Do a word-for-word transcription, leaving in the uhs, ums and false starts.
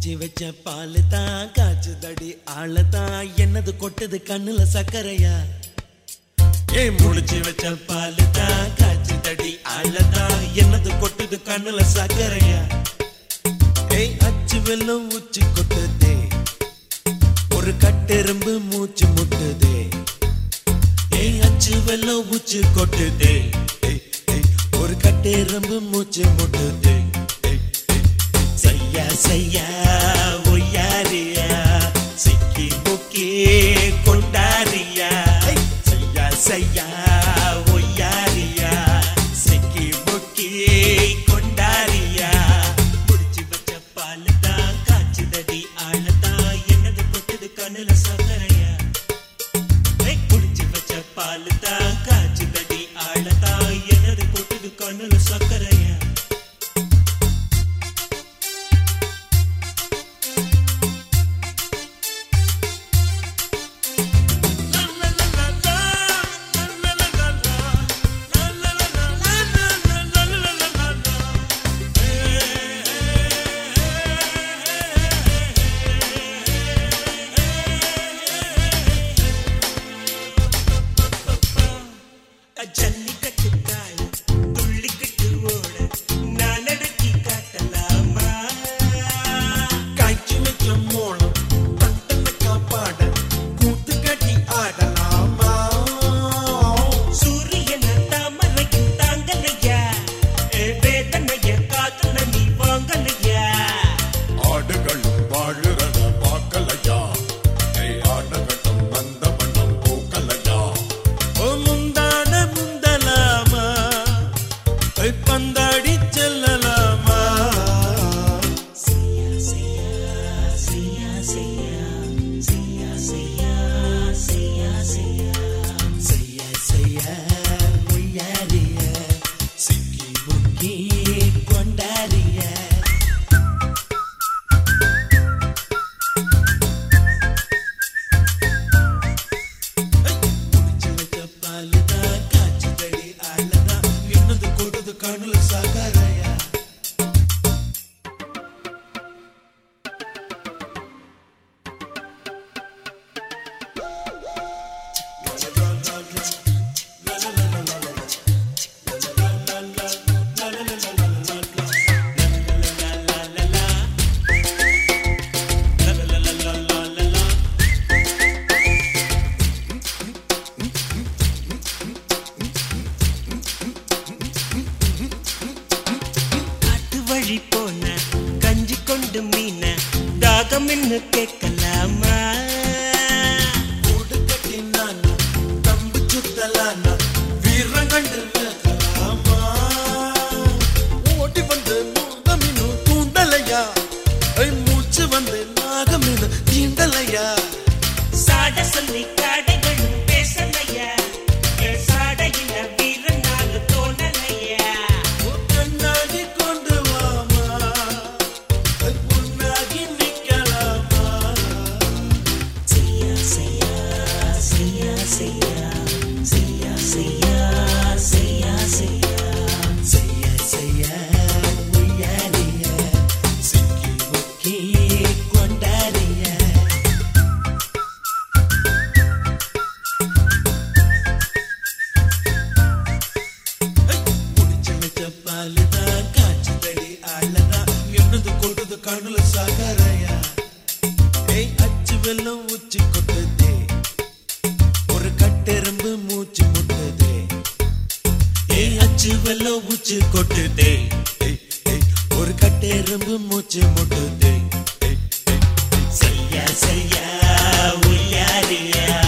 முடிச்சு வச்ச பாலு தான் காய்ச்சுதடி ஆளதான் என்னது கொட்டுது கண்ணுல சக்கரையா ஏன் முடிச்சு வச்ச பாலு தான் காய்ச்சுதடி ஆளதான் என்னது கொட்டுது கண்ணுல சக்கரையா ஏய் அச்சு வெல்லம் உச்சி கொட்டுதே ஒரு கட்டெரும்பு மூச்சு முட்டுதே ஏய் அச்சு வெல்லம் உச்சி கொட்டுதே ஒரு கட்டெரும்பு மூச்சு முட்டுதே சையா சையா ஒய்யாரியா சிக்கி முக்கி கொண்டாரியா சையா சையா ஒய்யாரியா சிக்கி முக்கி கொண்டாரியா முடிச்சு வச்ச பாலு தான் காய்ச்சுதடி ஆளதான் என்னது கொட்டுது கண்ணுல சக்கரையா முடிச்சு வச்ச பாலு தான் காய்ச்சுதடி ஆளதான் என்னது கொட்டுது கண்ணுல சக்கரையா ஜல்லிக்கட்டு கால துள்ளிக்கட்டு ஓட நான் நடத்தி காட்டலாமா காய்ச்சி வச்ச மோளம் தண்டனை காப்பாட கூத்து கட்டி ஆடலாமா சூரியன தாமரையும் தாங்கலையா வேதனைய காத்துல நீ வாங்கலையா ஆடுகளும் வாழுறத பார்க்கலையா ஆடகட்டும் வந்த வண்ணம் பூக்கலையா பந்தாடி செல்லலாமா சையா சையா சையா சையா சையா சையா சையா சையா சையா ஒய்யாரியா சிக்கி முக்கி கொண்டாரியா முடிச்சு வச்ச பாலுதான் காய்ச்சுதடி ஆளதான் என்னது கொடுது கண்ணுல சக்கரையா வழி போன கஞ்சி கொண்டு மீன தாகம் என்ன கேட்கலாமா கூடு கட்டி நானா தம்பு சுத்தலானா வீரம் கண்டு மேகலாமா ஓடி வந்து நாகமீனு தூண்டலையா மூச்சு வந்து நாகமீனு தீண்டலையா சாட சொல்லி காடைகளும் பேசலையா சாடையில வீரனால தோணலையா கண்ணாடி கொண்டு வாமா உன்னாகி நிக்கலாமா சையா சையா சையா சையா சையா சையா சையா சையா சையா சையா ஒய்யாரியா சிக்கி முக்கி கொண்டாரியா முடிச்சு வச்ச பாலுதான் காய்ச்சுதடி ஆளதான் என்னது கொடுது கண்ணுல சக்கரையா ஏய் அச்சு வெல்லம் உச்சி கொட்டுதே ஒரு கட்டெரும்பு மூச்சு முட்டுதே ஏய் அச்சு வெல்லம் உச்சி கொட்டுதே ஒரு கட்டெரும்பு மூச்சு முட்டுதே சையா சையா ஒய்யாரியா